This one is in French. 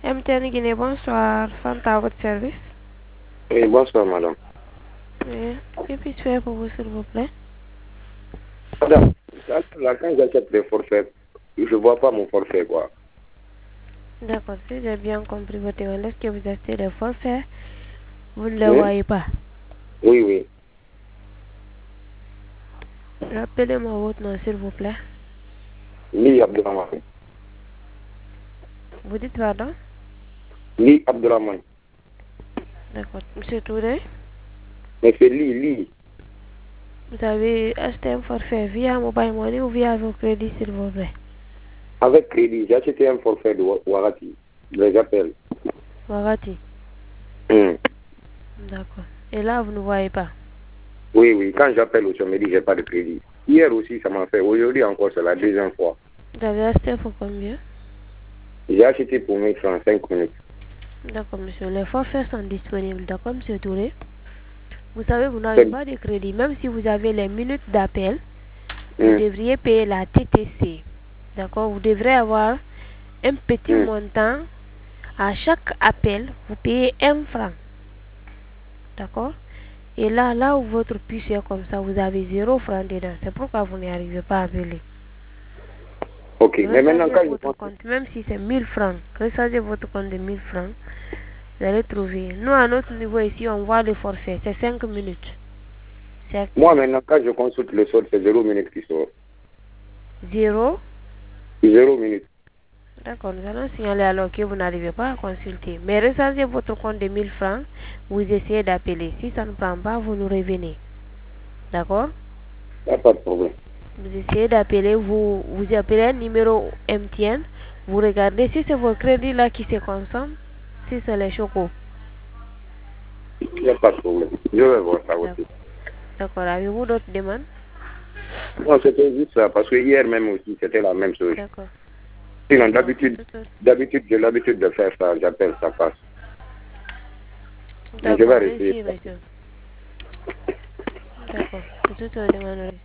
MTN Guinée, bonsoir. Fanta à votre service. Oui, bonsoir, madame. Oui. Que puis-je faire pour vous, s'il vous plaît? Madame, là, quand j'achète des forfaits, je ne vois pas mon forfait, quoi. D'accord, si j'ai bien compris votre demande, lorsque vous achetez des forfaits, vous ne les Hein? voyez pas. Oui, oui. Rappelez-moi votre nom, s'il vous plaît. Li Abdurrahman. Vous dites pardon? Li Abdurrahman. D'accord. Monsieur Touré, Mais c'est Li. vous avez acheté un forfait via Mobile Money ou via vos crédits, s'il vous plaît? Avec crédit, j'ai acheté un forfait de Warati. Je les appelle. Warati. Hum. D'accord. Et là, vous ne voyez pas? Oui, oui. Quand j'appelle aussi, on me dit que je n'ai pas de crédit. Hier aussi, ça m'a fait. Aujourd'hui encore, c'est la deuxième fois. Vous avez acheté pour combien? J'ai acheté pour 1000 francs, 5 minutes. D'accord, monsieur. Les forfaits sont disponibles. D'accord, monsieur Touré? Vous savez, vous n'avez C'est- pas de crédit. Même si vous avez les minutes d'appel, vous Hum, devriez payer la TTC. D'accord? Vous devrez avoir un petit hum. montant. À chaque appel, vous payez 1 franc. D'accord? Et là où votre puce est comme ça, vous avez 0 franc dedans. C'est pourquoi vous n'arrivez pas à appeler. Ok. Mais maintenant, Rechargez quand je votre pense... compte, même si c'est 1000 francs. Rechargez votre compte de 1000 francs. Vous allez trouver. Nous, à notre niveau ici, on voit le forfait. C'est 5 minutes. C'est actif. Moi, maintenant, quand je consulte le solde, c'est 0 minutes qui sort. 0. 0 minutes. D'accord, nous allons signaler alors que vous n'arrivez pas à consulter. Mais rechargez votre compte de 1000 francs. Vous essayez d'appeler. Si ça ne prend pas, vous nous revenez. D'accord? Il n'y a pas de problème. Vous essayez d'appeler, vous appelez un numéro MTN. Vous regardez si c'est vos crédits là qui se consomment. Si c'est les chocos. Il n'y a pas de problème. Je vais voir ça aussi. D'accord. Avez-vous d'autres demandes? Non, c'était juste ça, parce que hier même aussi, c'était la même chose. D'accord. Sinon, D'accord. j'ai l'habitude de faire ça, j'appelle, ça passe. Mais je D'accord, vais essayer. merci, monsieur. D'accord. C'est tout, demande.